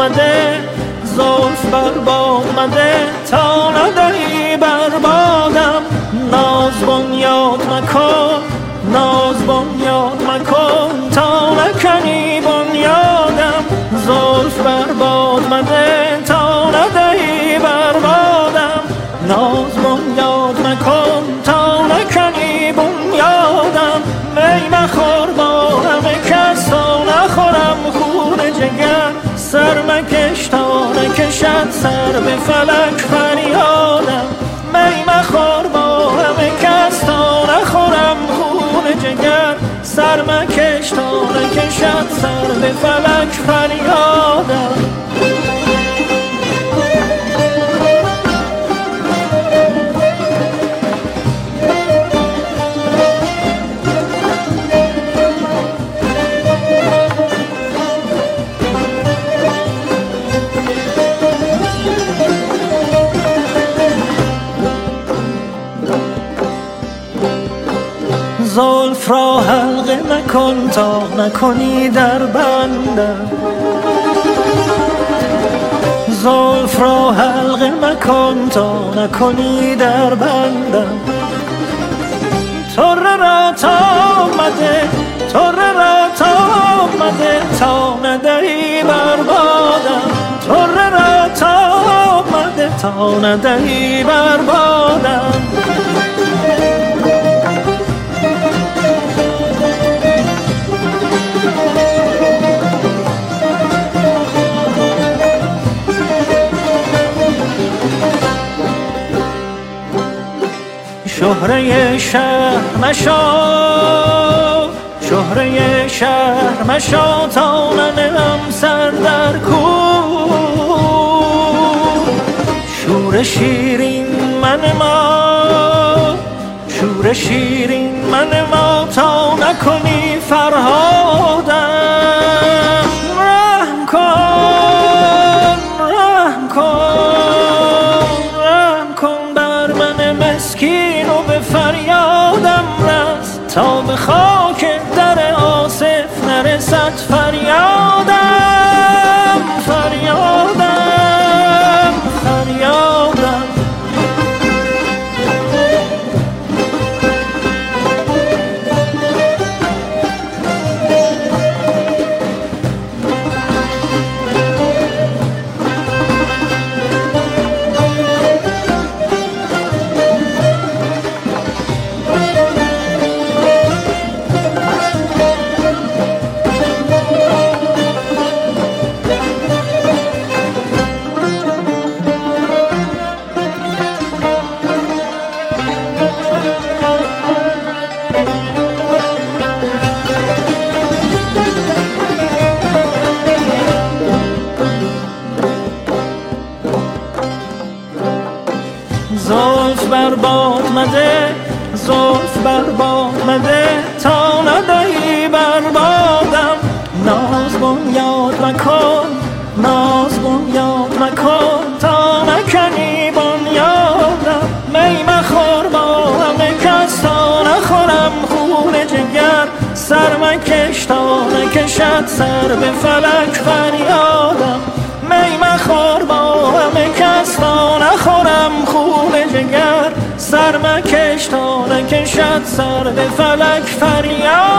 آمده زلف بر باد مده تا ندهی بر بادم ناز بنیاد مکن ناز بنیاد مکن تا نکنی بنیادم زلف بر باد مده تا ندهی بر بادم ناز بنیاد مکن تا نکنی بنیادم می مخور با همه کس تا نخورم خون جگر سر مکش تا نکشد سر به فلک فریادم می مخور با همه کس تا نخورم خون جگر سر مکش تا نکشد سر به فلک فریادم زلف را حلقه مکن تا نکنی در بندم زلف را حلقه مکن تا نکنی در بندم طره را تا آمده طره را تا آمده تا ندهی بر بادم طره را تا آمده تا ندهی بر بادم شهره شهر مشا شهره شهر مشا تا ننهم سر در کوه شور شیرین من ما شور شیرین من ما تا نکنی فرهادم رحم کن رحم کن رحم کن بر من مسکین و به فریادم رس تا به خاک در آصف نرسد فریادم فریادم فریادم زلف بر باد مده زلف بر باد مده تا ندهی بر بادم ناز بنیاد مکن ناز بنیاد مکن تا نکنی بنیادم می مخور با همه کس تا نخورم خون جگر سر مکش تا نکشد سر به فلک فریادم می مخور با همه کس تا نخورم خون جگر سر مکش تا نکشد سر به فلک فریاد